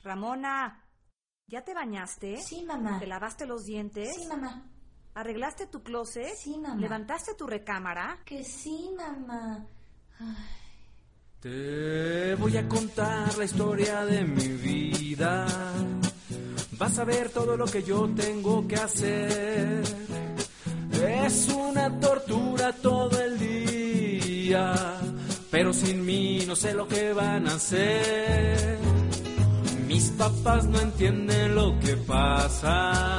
Ramona, ¿ya te bañaste? Sí, mamá. ¿Te lavaste los dientes? Sí, mamá. ¿Arreglaste tu closet? Sí, mamá. ¿Levantaste tu recámara? Que sí, mamá. Ay. Te voy a contar la historia de mi vida. Vas a ver todo lo que yo tengo que hacer. Es una tortura todo el día, pero sin mí no sé lo que van a hacer. Mis papás no entienden lo que pasa.